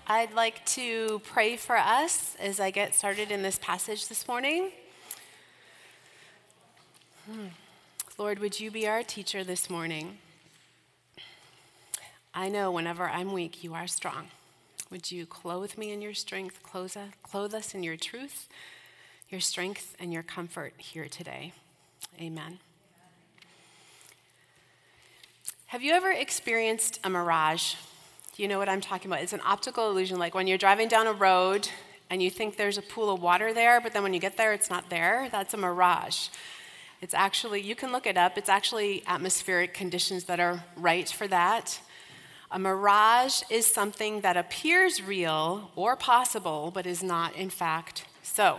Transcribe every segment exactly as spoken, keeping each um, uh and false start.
I'd like to pray for us as I get started in this passage this morning. Hmm. Lord, would you be our teacher this morning? I know whenever I'm weak, you are strong. Would you clothe me in your strength, clothe us in your truth, your strength, and your comfort here today. Amen. Have you ever experienced a mirage? You know what I'm talking about. It's an optical illusion, like when you're driving down a road and you think there's a pool of water there, but then when you get there, it's not there. That's a mirage. It's actually, you can look it up, it's actually atmospheric conditions that are right for that. A mirage is something that appears real or possible, but is not in fact so.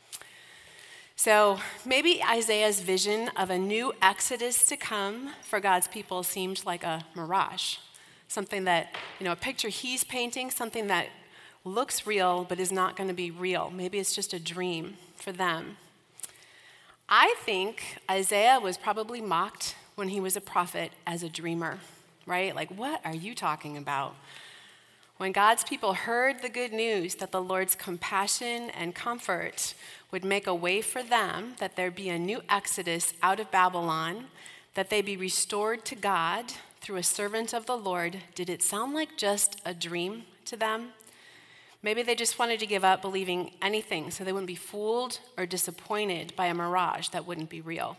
So maybe Isaiah's vision of a new exodus to come for God's people seemed like a mirage. Something that, you know, a picture he's painting, something that looks real but is not going to be real. Maybe it's just a dream for them. I think Isaiah was probably mocked when he was a prophet as a dreamer, right? Like, what are you talking about? When God's people heard the good news that the Lord's compassion and comfort would make a way for them, that there be a new exodus out of Babylon, that they be restored to God through a servant of the Lord, did it sound like just a dream to them? Maybe they just wanted to give up believing anything so they wouldn't be fooled or disappointed by a mirage that wouldn't be real.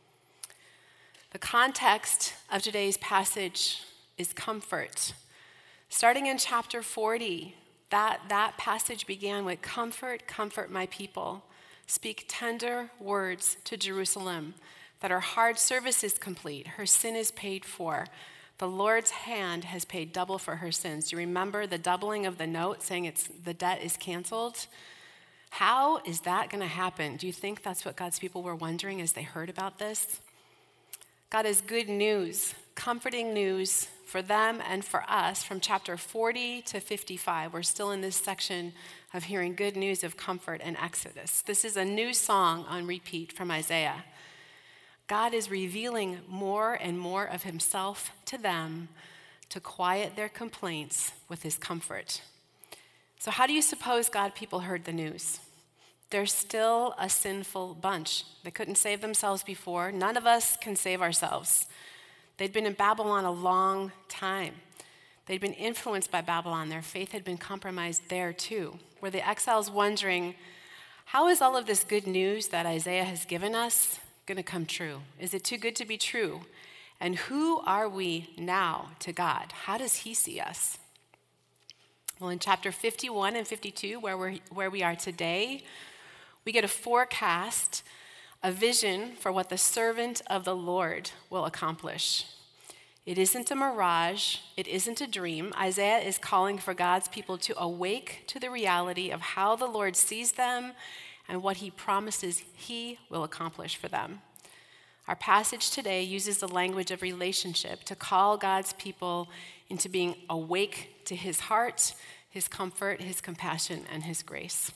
The context of today's passage is comfort. Starting in chapter forty, that, that passage began with, "Comfort, comfort my people. Speak tender words to Jerusalem, that her hard service is complete, her sin is paid for. The Lord's hand has paid double for her sins." Do you remember the doubling of the note saying it's the debt is canceled? How is that going to happen? Do you think that's what God's people were wondering as they heard about this? God has good news, comforting news for them and for us from chapter forty to fifty-five. We're still in this section of hearing good news of comfort and Exodus. This is a new song on repeat from Isaiah. God is revealing more and more of himself to them to quiet their complaints with his comfort. So how do you suppose God people heard the news? They're still a sinful bunch. They couldn't save themselves before. None of us can save ourselves. They'd been in Babylon a long time. They'd been influenced by Babylon. Their faith had been compromised there too. Were the exiles wondering, how is all of this good news that Isaiah has given us going to come true? Is it too good to be true? And who are we now to God? How does he see us? Well, in chapter fifty-one and fifty-two, where we're where we are today, we get a forecast, a vision for what the servant of the Lord will accomplish. It isn't a mirage. It isn't a dream. Isaiah is calling for God's people to awake to the reality of how the Lord sees them and what he promises he will accomplish for them. Our passage today uses the language of relationship to call God's people into being awake to his heart, his comfort, his compassion, and his grace.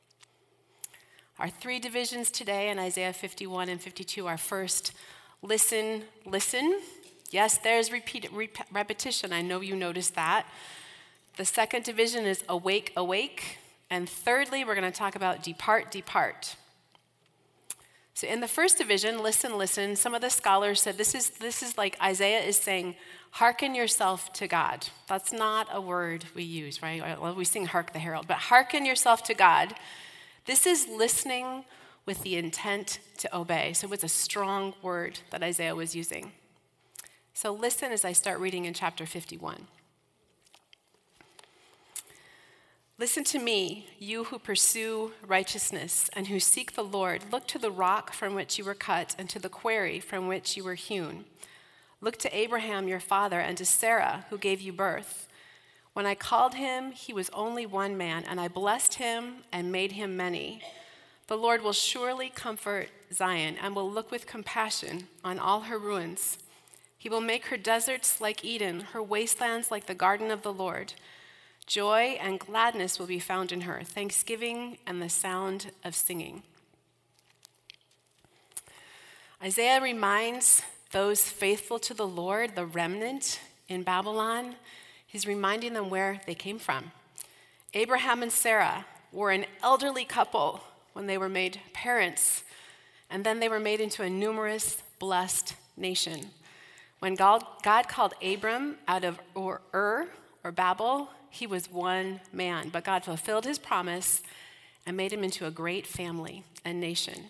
Our three divisions today in Isaiah fifty-one and fifty-two are first, listen, listen. Yes, there's repeat, rep- repetition. I know you noticed that. The second division is awake, awake. And thirdly, we're going to talk about depart, depart. So in the first division, listen, listen, some of the scholars said this is this is like Isaiah is saying, hearken yourself to God. That's not a word we use, right? Well, we sing Hark the Herald, but hearken yourself to God. This is listening with the intent to obey. So it's a strong word that Isaiah was using. So listen as I start reading in chapter fifty-one. "Listen to me, you who pursue righteousness and who seek the Lord. Look to the rock from which you were cut and to the quarry from which you were hewn. Look to Abraham your father and to Sarah who gave you birth. When I called him, he was only one man, and I blessed him and made him many. The Lord will surely comfort Zion and will look with compassion on all her ruins. He will make her deserts like Eden, her wastelands like the garden of the Lord. Joy and gladness will be found in her, thanksgiving and the sound of singing." Isaiah reminds those faithful to the Lord, the remnant in Babylon, he's reminding them where they came from. Abraham and Sarah were an elderly couple when they were made parents, and then they were made into a numerous, blessed nation. When God, God called Abram out of Ur, Ur or Babel, he was one man, but God fulfilled his promise and made him into a great family and nation.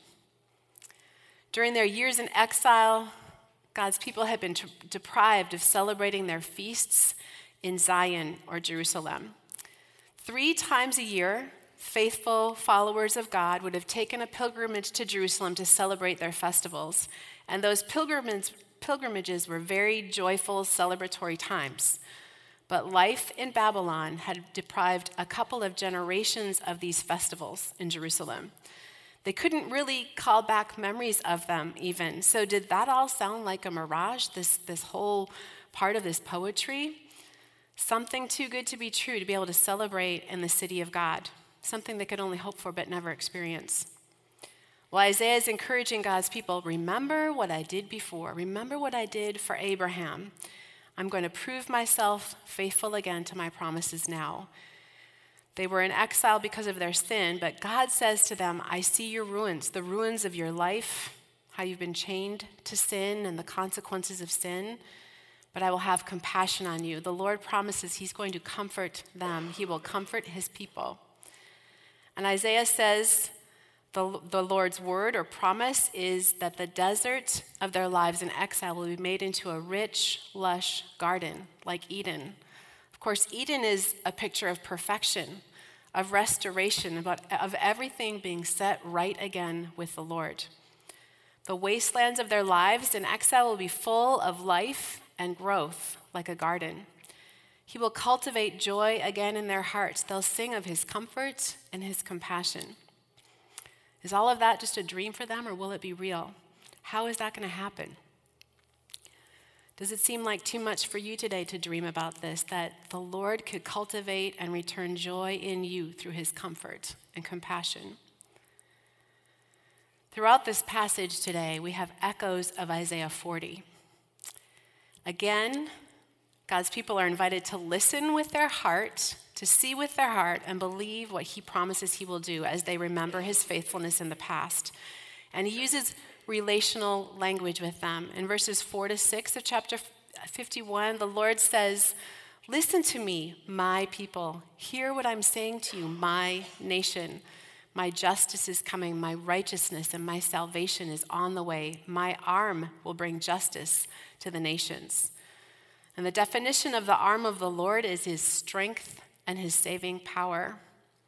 During their years in exile, God's people had been t- deprived of celebrating their feasts in Zion or Jerusalem. Three times a year, faithful followers of God would have taken a pilgrimage to Jerusalem to celebrate their festivals, and those pilgrimages Pilgrimages were very joyful, celebratory times. But life in Babylon had deprived a couple of generations of these festivals in Jerusalem. They couldn't really call back memories of them even. So did that all sound like a mirage, this, this whole part of this poetry? Something too good to be true to be able to celebrate in the city of God. Something they could only hope for but never experience. Well, Isaiah is encouraging God's people, remember what I did before. Remember what I did for Abraham. I'm going to prove myself faithful again to my promises now. They were in exile because of their sin, but God says to them, I see your ruins, the ruins of your life, how you've been chained to sin and the consequences of sin, but I will have compassion on you. The Lord promises he's going to comfort them. He will comfort his people. And Isaiah says, The, the Lord's word or promise is that the desert of their lives in exile will be made into a rich, lush garden like Eden. Of course, Eden is a picture of perfection, of restoration, about, of everything being set right again with the Lord. The wastelands of their lives in exile will be full of life and growth like a garden. He will cultivate joy again in their hearts. They'll sing of his comfort and his compassion. Is all of that just a dream for them, or will it be real? How is that going to happen? Does it seem like too much for you today to dream about this, that the Lord could cultivate and return joy in you through his comfort and compassion? Throughout this passage today, we have echoes of Isaiah forty. Again, God's people are invited to listen with their heart, to see with their heart, and believe what he promises he will do as they remember his faithfulness in the past. And he uses relational language with them. In verses four to six of chapter fifty-one, the Lord says, listen to me, my people. Hear what I'm saying to you, my nation. My justice is coming, my righteousness and my salvation is on the way. My arm will bring justice to the nations. And the definition of the arm of the Lord is his strength and his saving power.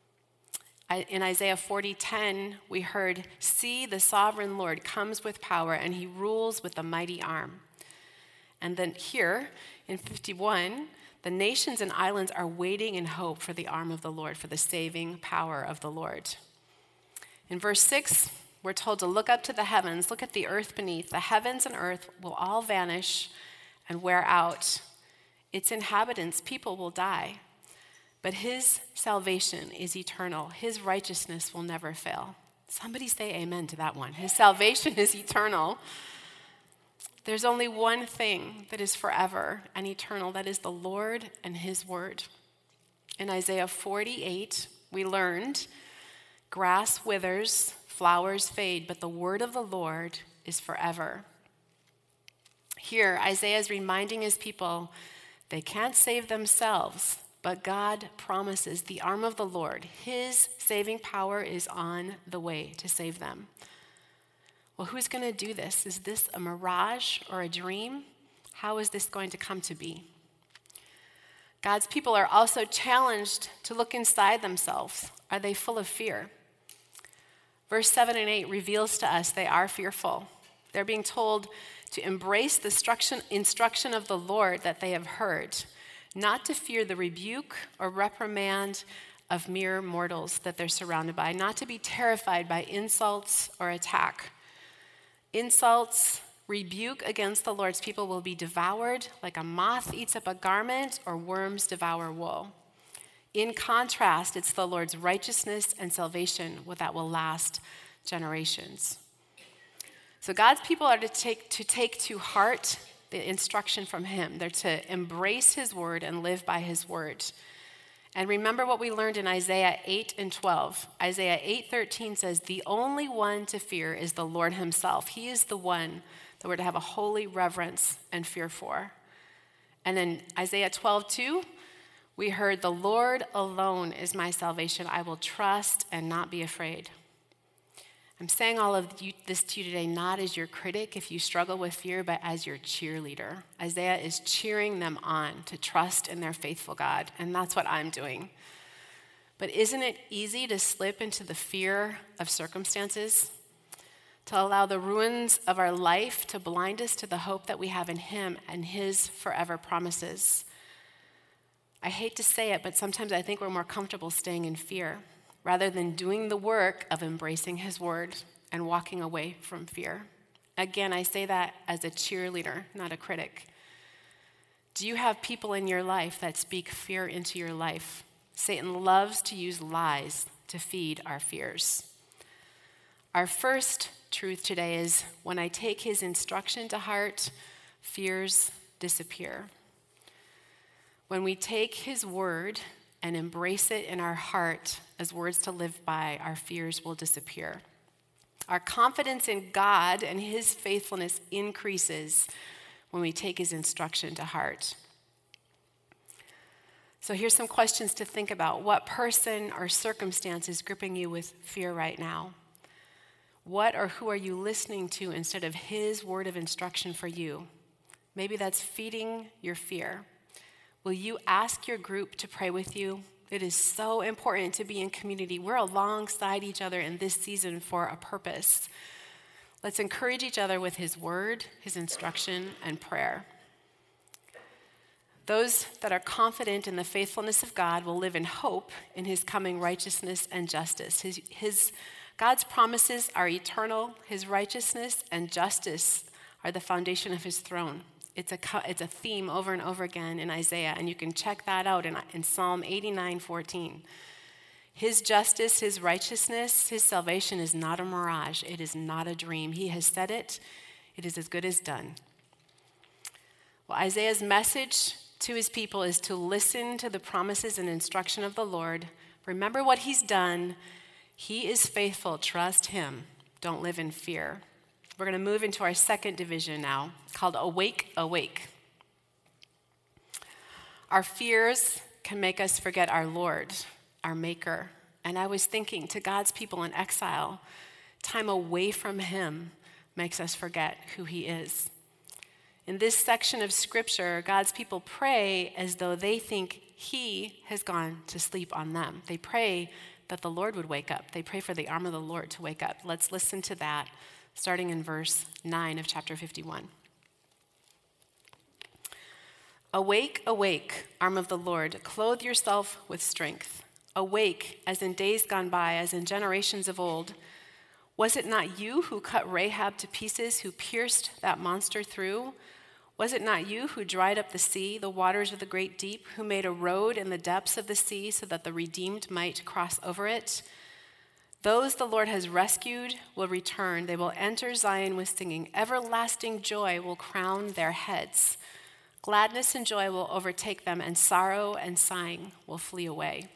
In Isaiah forty ten, we heard, see, the sovereign Lord comes with power, and he rules with a mighty arm. And then here, in fifty-one, the nations and islands are waiting in hope for the arm of the Lord, for the saving power of the Lord. In verse six, we're told to look up to the heavens, look at the earth beneath. The heavens and earth will all vanish and wear out. Its inhabitants, people, will die. But his salvation is eternal. His righteousness will never fail. Somebody say amen to that one. His salvation is eternal. There's only one thing that is forever and eternal. That is the Lord and his word. In Isaiah forty-eight, we learned, grass withers, flowers fade, but the word of the Lord is forever. Here, Isaiah is reminding his people they can't save themselves, but God promises the arm of the Lord, his saving power is on the way to save them. Well, who's going to do this? Is this a mirage or a dream? How is this going to come to be? God's people are also challenged to look inside themselves. Are they full of fear? Verse seven and eight reveals to us they are fearful. They're being told to embrace the instruction, instruction of the Lord that they have heard, not to fear the rebuke or reprimand of mere mortals that they're surrounded by, not to be terrified by insults or attack. Insults, rebuke against the Lord's people will be devoured like a moth eats up a garment or worms devour wool. In contrast, it's the Lord's righteousness and salvation that will last generations. So God's people are to take to take to heart the instruction from him. They're to embrace his word and live by his word. And remember what we learned in Isaiah eight and twelve. Isaiah eight thirteen says, the only one to fear is the Lord himself. He is the one that we're to have a holy reverence and fear for. And then Isaiah twelve two, we heard, the Lord alone is my salvation. I will trust and not be afraid. I'm saying all of you, this to you today not as your critic if you struggle with fear, but as your cheerleader. Isaiah is cheering them on to trust in their faithful God, and that's what I'm doing. But isn't it easy to slip into the fear of circumstances? To allow the ruins of our life to blind us to the hope that we have in him and his forever promises? I hate to say it, but sometimes I think we're more comfortable staying in fear rather than doing the work of embracing his word and walking away from fear. Again, I say that as a cheerleader, not a critic. Do you have people in your life that speak fear into your life? Satan loves to use lies to feed our fears. Our first truth today is when I take his instruction to heart, fears disappear. When we take his word and embrace it in our heart as words to live by, our fears will disappear. Our confidence in God and his faithfulness increases when we take his instruction to heart. So here's some questions to think about. What person or circumstance is gripping you with fear right now? What or who are you listening to instead of his word of instruction for you? Maybe that's feeding your fear. Will you ask your group to pray with you? It is so important to be in community. We're alongside each other in this season for a purpose. Let's encourage each other with his word, his instruction, and prayer. Those that are confident in the faithfulness of God will live in hope in his coming righteousness and justice. His, his God's promises are eternal. His righteousness and justice are the foundation of his throne. It's a, it's a theme over and over again in Isaiah, and you can check that out in, in Psalm eighty-nine fourteen. His justice, his righteousness, his salvation is not a mirage. It is not a dream. He has said it. It is as good as done. Well, Isaiah's message to his people is to listen to the promises and instruction of the Lord. Remember what he's done. He is faithful. Trust him. Don't live in fear. We're going to move into our second division now, called Awake, Awake. Our fears can make us forget our Lord, our Maker. And I was thinking, to God's people in exile, time away from him makes us forget who he is. In this section of Scripture, God's people pray as though they think he has gone to sleep on them. They pray that the Lord would wake up. They pray for the arm of the Lord to wake up. Let's listen to that, starting in verse nine of chapter fifty-one. Awake, awake, arm of the Lord, clothe yourself with strength. Awake, as in days gone by, as in generations of old. Was it not you who cut Rahab to pieces, who pierced that monster through? Was it not you who dried up the sea, the waters of the great deep, who made a road in the depths of the sea so that the redeemed might cross over it? Those the Lord has rescued will return. They will enter Zion with singing. Everlasting joy will crown their heads. Gladness and joy will overtake them, and sorrow and sighing will flee away.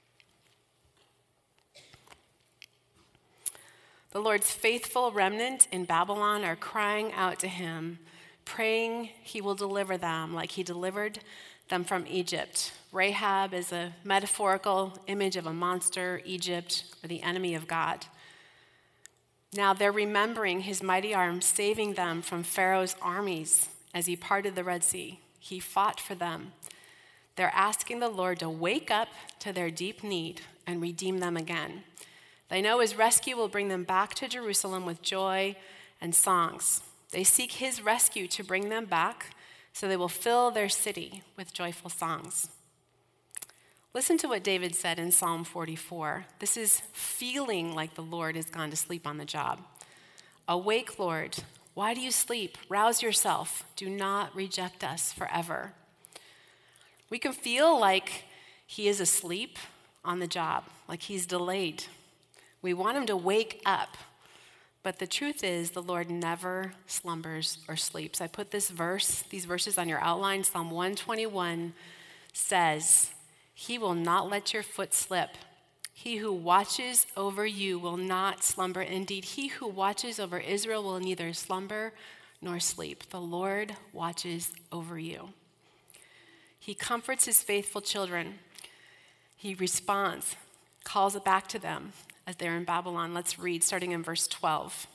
The Lord's faithful remnant in Babylon are crying out to him, praying he will deliver them like he delivered them from Egypt. Rahab is a metaphorical image of a monster, Egypt, or the enemy of God. Now they're remembering his mighty arm saving them from Pharaoh's armies as he parted the Red Sea. He fought for them. They're asking the Lord to wake up to their deep need and redeem them again. They know his rescue will bring them back to Jerusalem with joy and songs. They seek his rescue to bring them back so they will fill their city with joyful songs. Listen to what David said in Psalm forty-four. This is feeling like the Lord has gone to sleep on the job. Awake, Lord. Why do you sleep? Rouse yourself. Do not reject us forever. We can feel like he is asleep on the job, like he's delayed. We want him to wake up. But the truth is, the Lord never slumbers or sleeps. I put this verse, these verses on your outline. Psalm one twenty-one says, He will not let your foot slip. He who watches over you will not slumber. Indeed, he who watches over Israel will neither slumber nor sleep. The Lord watches over you. He comforts his faithful children. He responds, calls it back to them as they're in Babylon. Let's read, starting in verse twelve.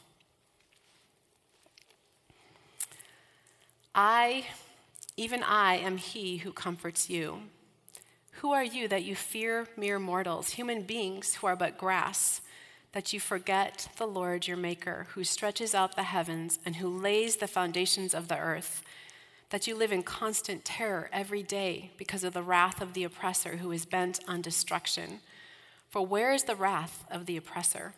I, even I, am he who comforts you. Who are you that you fear mere mortals, human beings who are but grass, that you forget the Lord your Maker, who stretches out the heavens and who lays the foundations of the earth, that you live in constant terror every day because of the wrath of the oppressor who is bent on destruction? For where is the wrath of the oppressor?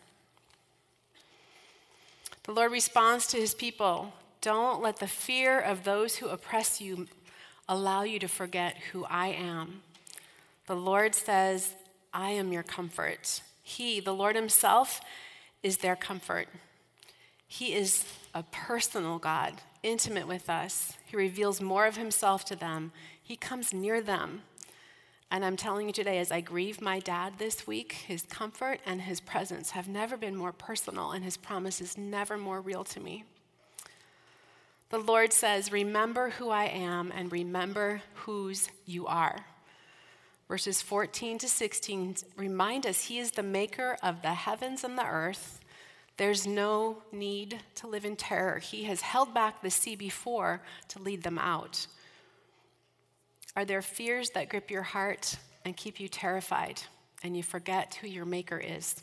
The Lord responds to his people, don't let the fear of those who oppress you allow you to forget who I am. The Lord says, I am your comfort. He, the Lord himself, is their comfort. He is a personal God, intimate with us. He reveals more of himself to them. He comes near them. And I'm telling you today, as I grieve my dad this week, his comfort and his presence have never been more personal, and his promise is never more real to me. The Lord says, remember who I am and remember whose you are. Verses fourteen to sixteen remind us he is the maker of the heavens and the earth. There's no need to live in terror. He has held back the sea before to lead them out. Are there fears that grip your heart and keep you terrified and you forget who your maker is?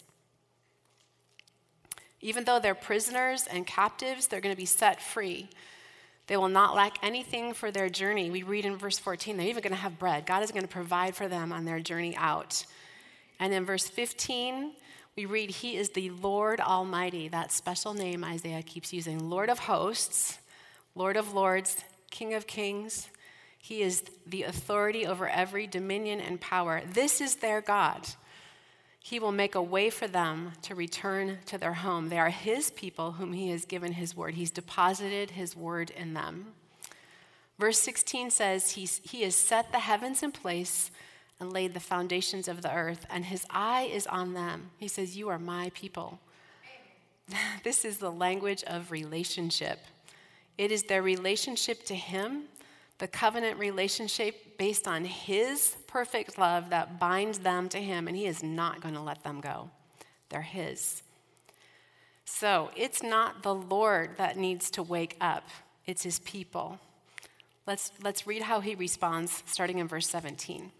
Even though they're prisoners and captives, they're going to be set free. They will not lack anything for their journey. We read in verse fourteen, they're even going to have bread. God is going to provide for them on their journey out. And in verse fifteen, we read, he is the Lord Almighty, that special name Isaiah keeps using. Lord of hosts, Lord of lords, King of kings. He is the authority over every dominion and power. This is their God. He will make a way for them to return to their home. They are his people whom he has given his word. He's deposited his word in them. Verse sixteen says, he's, he has set the heavens in place and laid the foundations of the earth, and his eye is on them. He says, you are my people. This is the language of relationship. It is their relationship to him, the covenant relationship based on his perfect love that binds them to him, and he is not going to let them go. They're his. So it's not the Lord that needs to wake up. It's his people. Let's, let's read how he responds, starting in verse seventeen.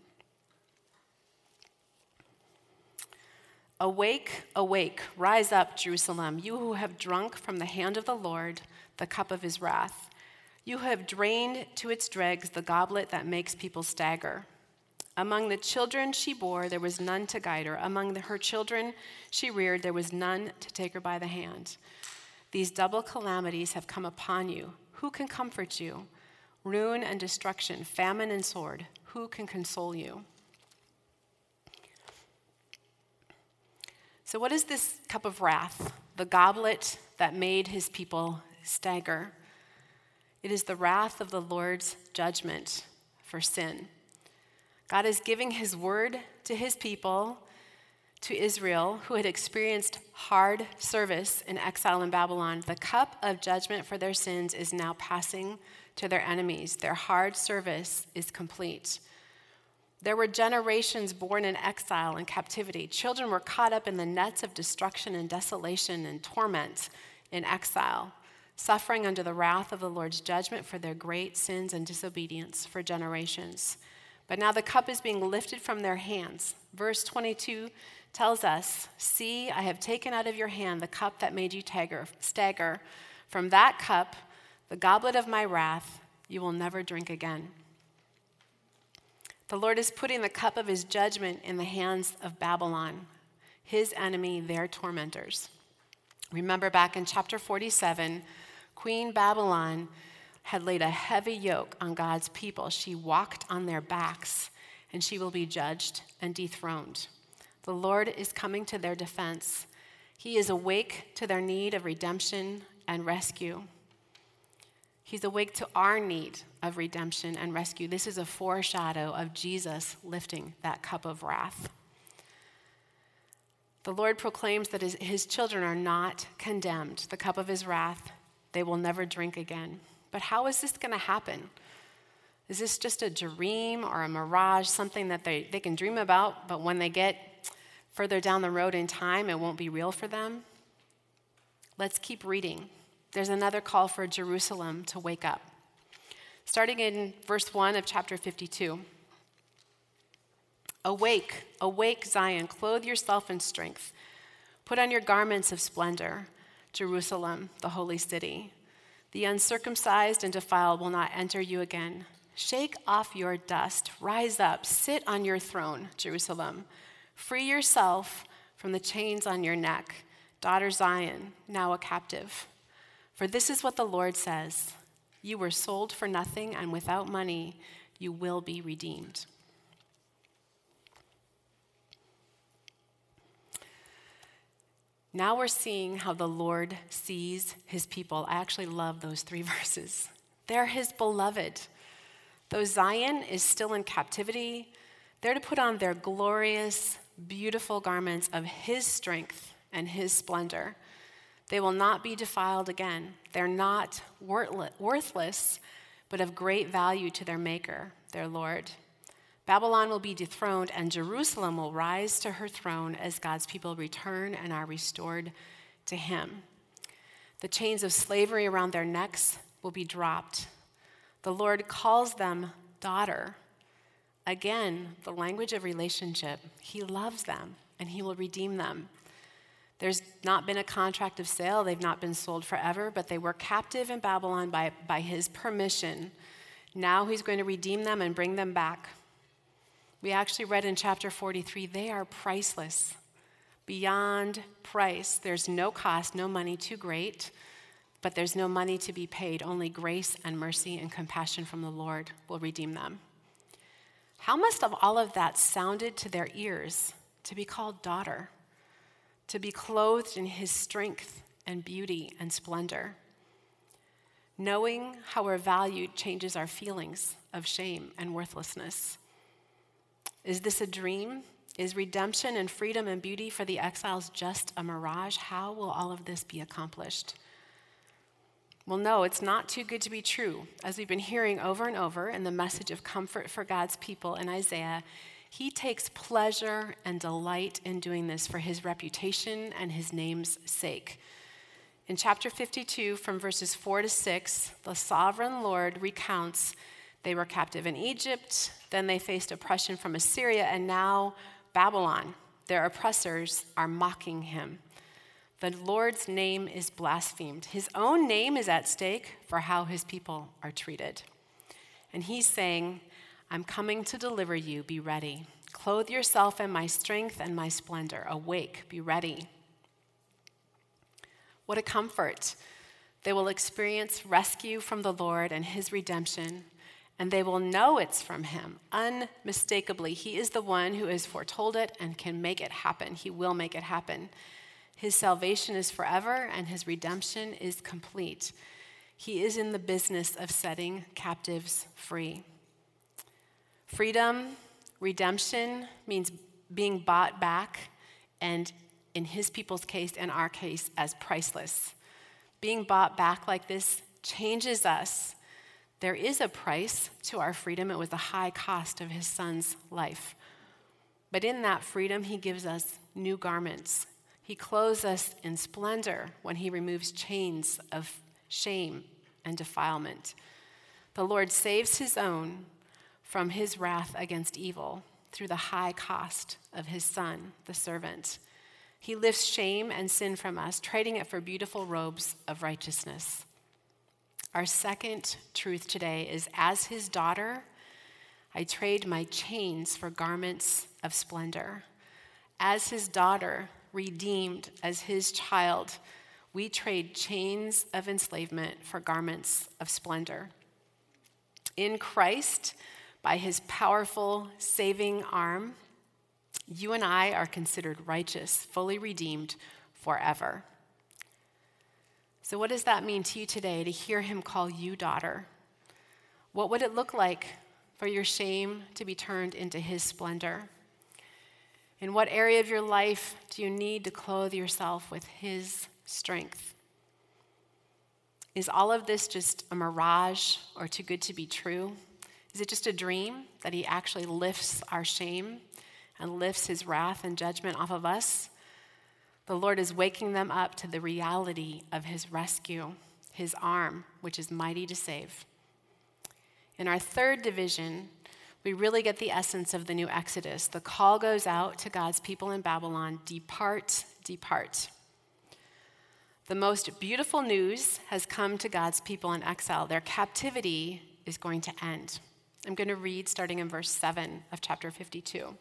Awake, awake, rise up, Jerusalem, you who have drunk from the hand of the Lord the cup of his wrath. You have drained to its dregs the goblet that makes people stagger. Among the children she bore, there was none to guide her. Among the, her children she reared, there was none to take her by the hand. These double calamities have come upon you. Who can comfort you? Ruin and destruction, famine and sword. Who can console you? So what is this cup of wrath? The goblet that made his people stagger. It is the wrath of the Lord's judgment for sin. God is giving his word to his people, to Israel, who had experienced hard service in exile in Babylon. The cup of judgment for their sins is now passing to their enemies. Their hard service is complete. There were generations born in exile and captivity. Children were caught up in the nets of destruction and desolation and torment in exile, suffering under the wrath of the Lord's judgment for their great sins and disobedience for generations. But now the cup is being lifted from their hands. Verse twenty-two tells us, see, I have taken out of your hand the cup that made you stagger. From that cup, the goblet of my wrath, you will never drink again. The Lord is putting the cup of his judgment in the hands of Babylon, his enemy, their tormentors. Remember back in chapter forty-seven, Queen Babylon had laid a heavy yoke on God's people. She walked on their backs, and she will be judged and dethroned. The Lord is coming to their defense. He is awake to their need of redemption and rescue. He's awake to our need of redemption and rescue. This is a foreshadow of Jesus lifting that cup of wrath. The Lord proclaims that his, his children are not condemned. The cup of his wrath, they will never drink again. But how is this going to happen? Is this just a dream or a mirage, something that they, they can dream about, but when they get further down the road in time, it won't be real for them? Let's keep reading. There's another call for Jerusalem to wake up. Starting in verse one of chapter fifty-two. Awake, awake, Zion, clothe yourself in strength. Put on your garments of splendor, Jerusalem, the holy city. The uncircumcised and defiled will not enter you again. Shake off your dust, rise up, sit on your throne, Jerusalem. Free yourself from the chains on your neck, daughter Zion, now a captive. For this is what the Lord says, you were sold for nothing, and without money you will be redeemed. Now we're seeing how the Lord sees his people. I actually love those three verses. They're his beloved. Though Zion is still in captivity, they're to put on their glorious, beautiful garments of his strength and his splendor. They will not be defiled again. They're not worthless, but of great value to their Maker, their Lord. Babylon will be dethroned, and Jerusalem will rise to her throne as God's people return and are restored to him. The chains of slavery around their necks will be dropped. The Lord calls them daughter. Again, the language of relationship. He loves them, and he will redeem them. There's not been a contract of sale. They've not been sold forever, but they were captive in Babylon by, by his permission. Now he's going to redeem them and bring them back. We actually read in chapter forty-three, they are priceless, beyond price. There's no cost, no money too great, but there's no money to be paid. Only grace and mercy and compassion from the Lord will redeem them. How must have all of that sounded to their ears to be called daughter, to be clothed in his strength and beauty and splendor? Knowing how we're valued changes our feelings of shame and worthlessness. Is this a dream? Is redemption and freedom and beauty for the exiles just a mirage? How will all of this be accomplished? Well, no, it's not too good to be true. As we've been hearing over and over in the message of comfort for God's people in Isaiah, he takes pleasure and delight in doing this for his reputation and his name's sake. In chapter fifty-two, from verses four to six, the sovereign Lord recounts they were captive in Egypt, then they faced oppression from Assyria, and now Babylon. Their oppressors are mocking him. The Lord's name is blasphemed. His own name is at stake for how his people are treated. And he's saying, I'm coming to deliver you, be ready. Clothe yourself in my strength and my splendor. Awake, be ready. What a comfort. They will experience rescue from the Lord and his redemption, and they will know it's from him unmistakably. He is the one who has foretold it and can make it happen. He will make it happen. His salvation is forever, and his redemption is complete. He is in the business of setting captives free. Freedom, redemption means being bought back, and in his people's case and our case, as priceless. Being bought back like this changes us. There is a price to our freedom. It was the high cost of his son's life. But in that freedom, he gives us new garments. He clothes us in splendor when he removes chains of shame and defilement. The Lord saves his own from his wrath against evil through the high cost of his son, the servant. He lifts shame and sin from us, trading it for beautiful robes of righteousness. Our second truth today is, as his daughter, I trade my chains for garments of splendor. As his daughter, redeemed as his child, we trade chains of enslavement for garments of splendor. In Christ, by his powerful saving arm, you and I are considered righteous, fully redeemed forever. So what does that mean to you today to hear him call you daughter? What would it look like for your shame to be turned into his splendor? In what area of your life do you need to clothe yourself with his strength? Is all of this just a mirage or too good to be true? Is it just a dream that he actually lifts our shame and lifts his wrath and judgment off of us? The Lord is waking them up to the reality of his rescue, his arm, which is mighty to save. In our third division, we really get the essence of the new Exodus. The call goes out to God's people in Babylon, depart, depart. The most beautiful news has come to God's people in exile. Their captivity is going to end. I'm going to read starting in verse seven of chapter fifty-two.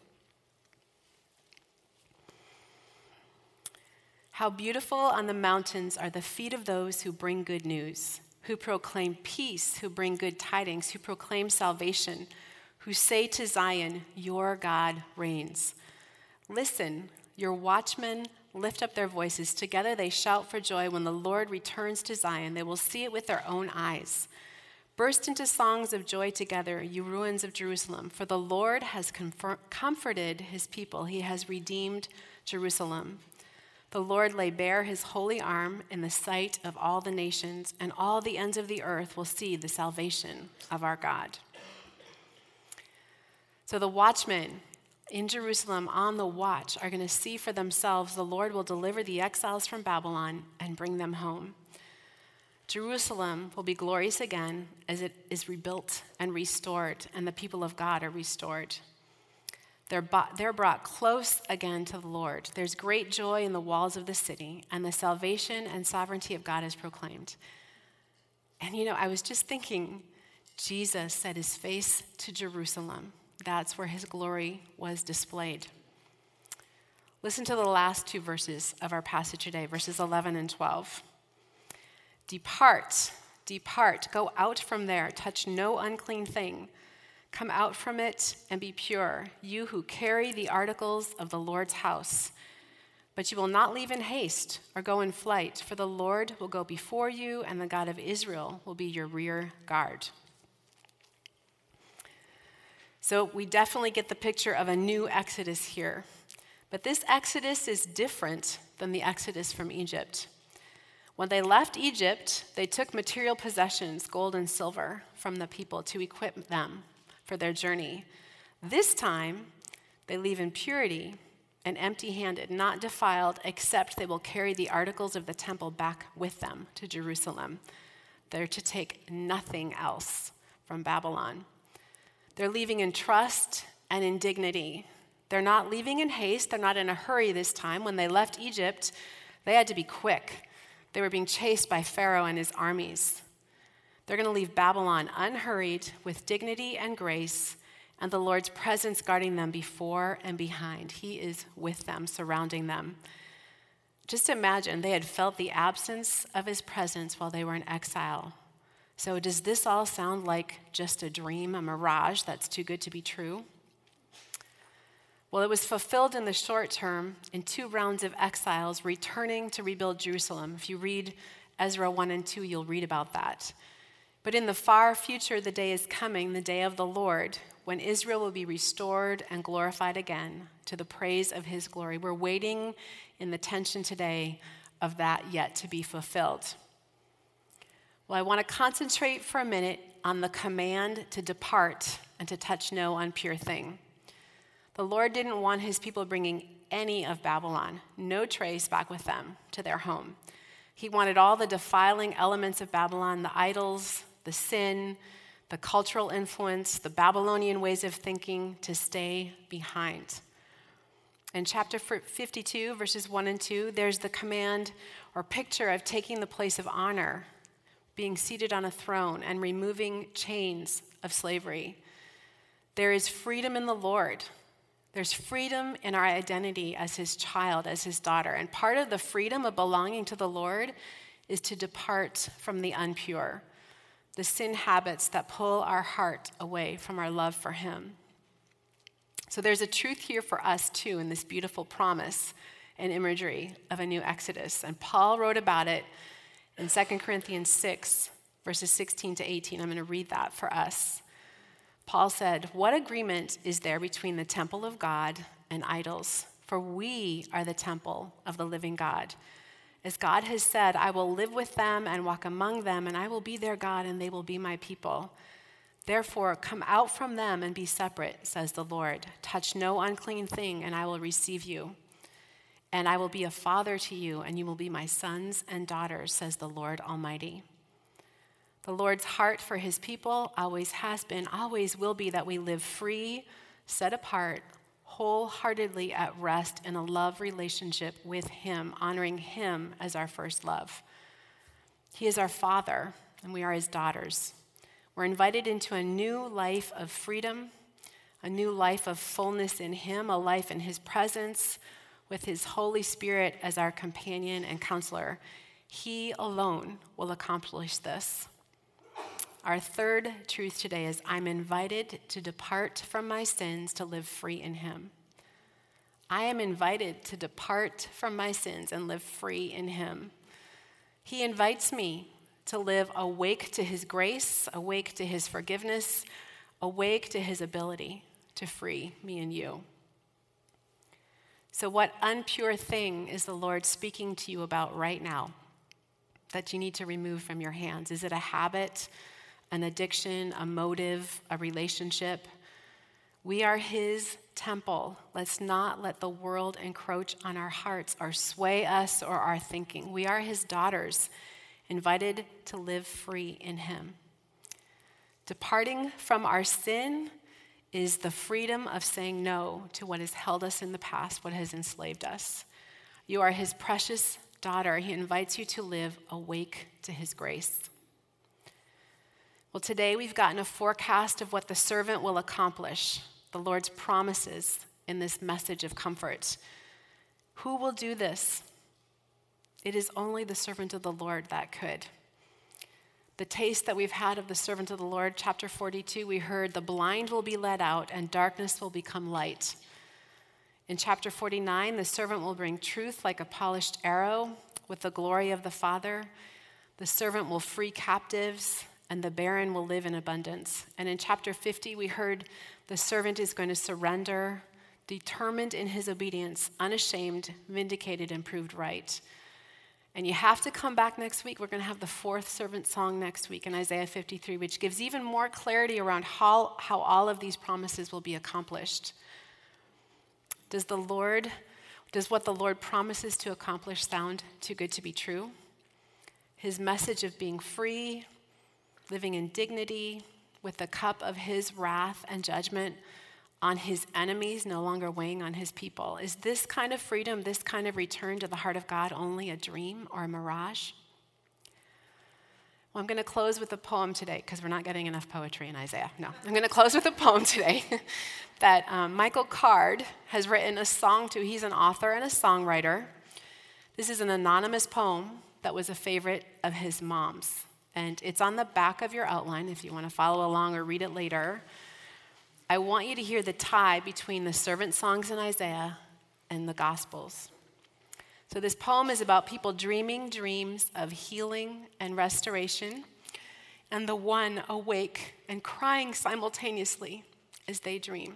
How beautiful on the mountains are the feet of those who bring good news, who proclaim peace, who bring good tidings, who proclaim salvation, who say to Zion, your God reigns. Listen, your watchmen lift up their voices. Together they shout for joy when the Lord returns to Zion. They will see it with their own eyes. Burst into songs of joy together, you ruins of Jerusalem, for the Lord has comfort- comforted his people. He has redeemed Jerusalem. The Lord lay bare his holy arm in the sight of all the nations, and all the ends of the earth will see the salvation of our God. So the watchmen in Jerusalem on the watch are going to see for themselves the Lord will deliver the exiles from Babylon and bring them home. Jerusalem will be glorious again as it is rebuilt and restored, and the people of God are restored. They're, bought, they're brought close again to the Lord. There's great joy in the walls of the city, and the salvation and sovereignty of God is proclaimed. And you know, I was just thinking, Jesus set his face to Jerusalem. That's where his glory was displayed. Listen to the last two verses of our passage today, verses eleven and twelve. Depart, depart, go out from there, touch no unclean thing. Come out from it and be pure, you who carry the articles of the Lord's house. But you will not leave in haste or go in flight, for the Lord will go before you, and the God of Israel will be your rear guard. So we definitely get the picture of a new Exodus here. But this Exodus is different than the Exodus from Egypt. When they left Egypt, they took material possessions, gold and silver, from the people to equip them for their journey. This time, they leave in purity and empty-handed, not defiled, except they will carry the articles of the temple back with them to Jerusalem. They're to take nothing else from Babylon. They're leaving in trust and in dignity. They're not leaving in haste. They're not in a hurry this time. When they left Egypt, they had to be quick. They were being chased by Pharaoh and his armies. They're going to leave Babylon unhurried with dignity and grace, and the Lord's presence guarding them before and behind. He is with them, surrounding them. Just imagine, they had felt the absence of his presence while they were in exile. So does this all sound like just a dream, a mirage that's too good to be true? Well, it was fulfilled in the short term in two rounds of exiles returning to rebuild Jerusalem. If you read Ezra one and two, you'll read about that. But in the far future, the day is coming, the day of the Lord, when Israel will be restored and glorified again to the praise of his glory. We're waiting in the tension today of that yet to be fulfilled. Well, I want to concentrate for a minute on the command to depart and to touch no unpure thing. The Lord didn't want his people bringing any of Babylon, no trace back with them to their home. He wanted all the defiling elements of Babylon, the idols, the sin, the cultural influence, the Babylonian ways of thinking to stay behind. In chapter fifty-two, verses one and two, there's the command or picture of taking the place of honor, being seated on a throne, and removing chains of slavery. There is freedom in the Lord. There's freedom in our identity as his child, as his daughter. And part of the freedom of belonging to the Lord is to depart from the impure, the sin habits that pull our heart away from our love for him. So there's a truth here for us too in this beautiful promise and imagery of a new Exodus. And Paul wrote about it in Second Corinthians six, verses sixteen to eighteen. I'm going to read that for us. Paul said, "What agreement is there between the temple of God and idols? For we are the temple of the living God. As God has said, I will live with them and walk among them, and I will be their God, and they will be my people. Therefore, come out from them and be separate, says the Lord. Touch no unclean thing, and I will receive you. And I will be a father to you, and you will be my sons and daughters, says the Lord Almighty." The Lord's heart for his people always has been, always will be, that we live free, set apart, wholeheartedly at rest in a love relationship with him, honoring him as our first love. He is our Father, and we are his daughters. We're invited into a new life of freedom, a new life of fullness in him, a life in his presence, with his Holy Spirit as our companion and counselor. He alone will accomplish this. Our third truth today is, I'm invited to depart from my sins to live free in him. I am invited to depart from my sins and live free in him. He invites me to live awake to his grace, awake to his forgiveness, awake to his ability to free me and you. So what unpure thing is the Lord speaking to you about right now that you need to remove from your hands? Is it a habit, an addiction, a motive, a relationship? We are his temple. Let's not let the world encroach on our hearts or sway us or our thinking. We are his daughters, invited to live free in him. Departing from our sin is the freedom of saying no to what has held us in the past, what has enslaved us. You are his precious daughter. He invites you to live awake to his grace. Well, today we've gotten a forecast of what the servant will accomplish, the Lord's promises in this message of comfort. Who will do this? It is only the servant of the Lord that could. The taste that we've had of the servant of the Lord, chapter forty-two, we heard the blind will be led out and darkness will become light. In chapter forty-nine, the servant will bring truth like a polished arrow with the glory of the Father. The servant will free captives, and the barren will live in abundance. And in chapter fifty, we heard the servant is going to surrender, determined in his obedience, unashamed, vindicated, and proved right. And you have to come back next week. We're going to have the fourth servant song next week in Isaiah fifty-three, which gives even more clarity around how, how all of these promises will be accomplished. Does the Lord, does what the Lord promises to accomplish sound too good to be true? His message of being free, living in dignity, with the cup of his wrath and judgment on his enemies no longer weighing on his people. Is this kind of freedom, this kind of return to the heart of God only a dream or a mirage? Well, I'm going to close with a poem today because we're not getting enough poetry in Isaiah. No, I'm going to close with a poem today that um, Michael Card has written a song to. He's an author and a songwriter. This is an anonymous poem that was a favorite of his mom's. And it's on the back of your outline if you want to follow along or read it later. I want you to hear the tie between the servant songs in Isaiah and the Gospels. So this poem is about people dreaming dreams of healing and restoration, and the one awake and crying simultaneously as they dream.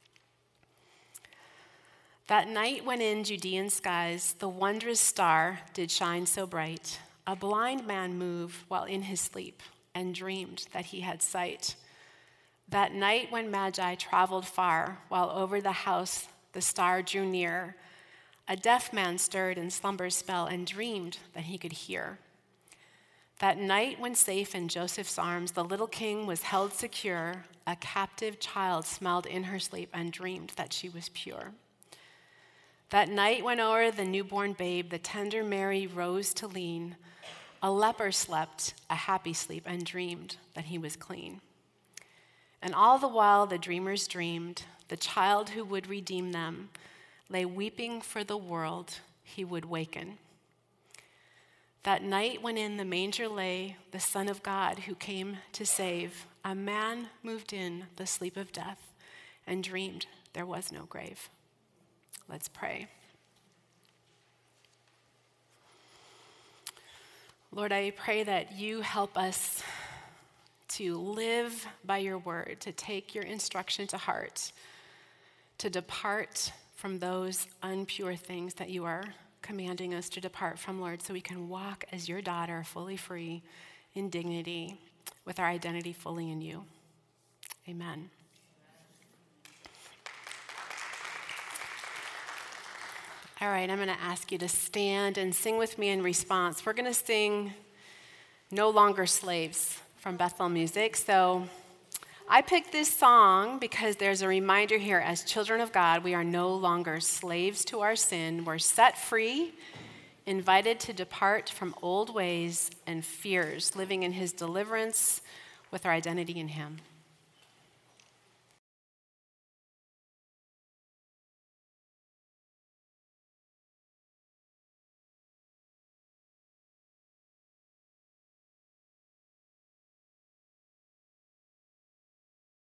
That night when in Judean skies the wondrous star did shine so bright, a blind man moved while in his sleep and dreamed that he had sight. That night when Magi traveled far, while over the house the star drew near, a deaf man stirred in slumber's spell and dreamed that he could hear. That night when safe in Joseph's arms the little king was held secure, a captive child smiled in her sleep and dreamed that she was pure. That night when o'er the newborn babe the tender Mary rose to lean, a leper slept a happy sleep and dreamed that he was clean. And all the while the dreamers dreamed, the child who would redeem them lay weeping for the world he would waken. That night when in the manger lay the Son of God who came to save, a man moved in the sleep of death and dreamed there was no grave. Let's pray. Lord, I pray that you help us to live by your word, to take your instruction to heart, to depart from those unpure things that you are commanding us to depart from, Lord, so we can walk as your daughter, fully free, in dignity, with our identity fully in you. Amen. All right, I'm going to ask you to stand and sing with me in response. We're going to sing No Longer Slaves from Bethel Music. So I picked this song because there's a reminder here, as children of God, we are no longer slaves to our sin. We're set free, invited to depart from old ways and fears, living in his deliverance with our identity in him.